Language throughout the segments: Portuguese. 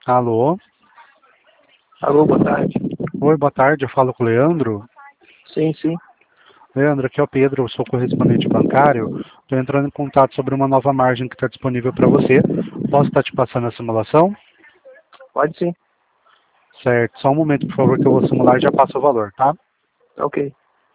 Alô? Alô, boa tarde. Oi, boa tarde, eu falo com o Leandro. Sim, sim. Leandro, aqui é o Pedro, eu sou correspondente bancário. Estou entrando em contato sobre uma nova margem que está disponível para você. Posso estar te passando a simulação? Pode sim. Certo, só um momento, por favor, que eu vou simular e já passo o valor, tá? Ok.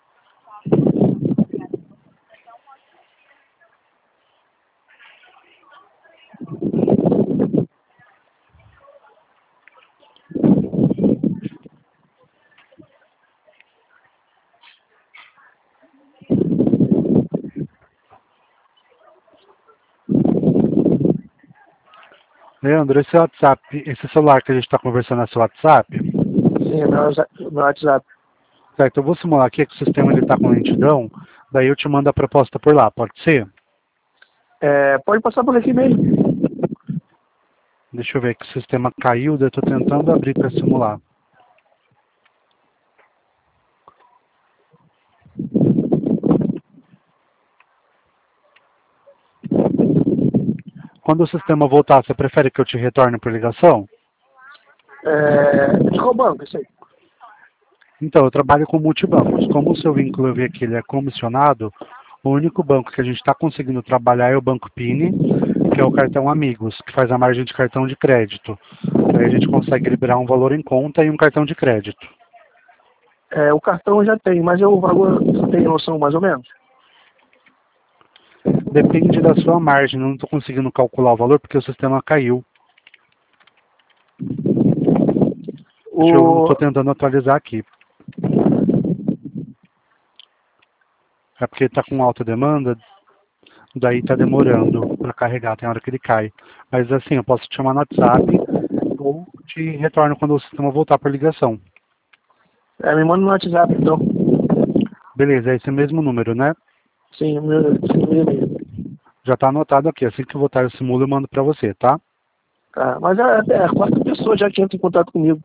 Leandro, esse WhatsApp, esse celular que a gente está conversando é seu WhatsApp? Sim, é meu WhatsApp. Certo, eu vou simular aqui que o sistema está com lentidão, daí eu te mando a proposta por lá, pode ser? Pode passar por aqui mesmo. Deixa eu ver que o sistema caiu, daí eu estou tentando abrir para simular. Quando o sistema voltar, você prefere que eu te retorne por ligação? De qual banco isso aí? Então, eu trabalho com multibancos. Como o seu vínculo eu vi aqui, ele é comissionado, o único banco que a gente está conseguindo trabalhar é o Banco Pini, que é o cartão Amigos, que faz a margem de cartão de crédito. Aí a gente consegue liberar um valor em conta e um cartão de crédito. O cartão eu já tenho, mas o valor você tem noção mais ou menos? Depende da sua margem, eu não estou conseguindo calcular o valor porque o sistema caiu. Eu estou tentando atualizar aqui. É porque está com alta demanda, daí está demorando para carregar, tem hora que ele cai. Mas assim, eu posso te chamar no WhatsApp ou te retorno quando o sistema voltar por ligação. Me manda no WhatsApp então. Beleza, é esse mesmo número, né? Sim, meu e-mail. Já está anotado aqui. Assim que voltar eu simulo, eu mando para você, tá? Tá, mas é 4 pessoas já que entram em contato comigo.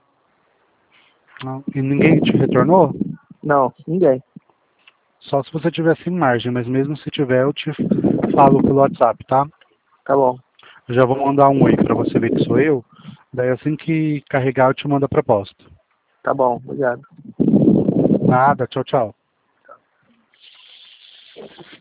E ninguém te retornou? Não, ninguém. Só se você tiver sem margem, mas mesmo se tiver, eu te falo pelo WhatsApp, tá? Tá bom. Eu já vou mandar um oi para você ver que sou eu. Daí assim que carregar, eu te mando a proposta. Tá bom, obrigado. Nada, tchau, tchau.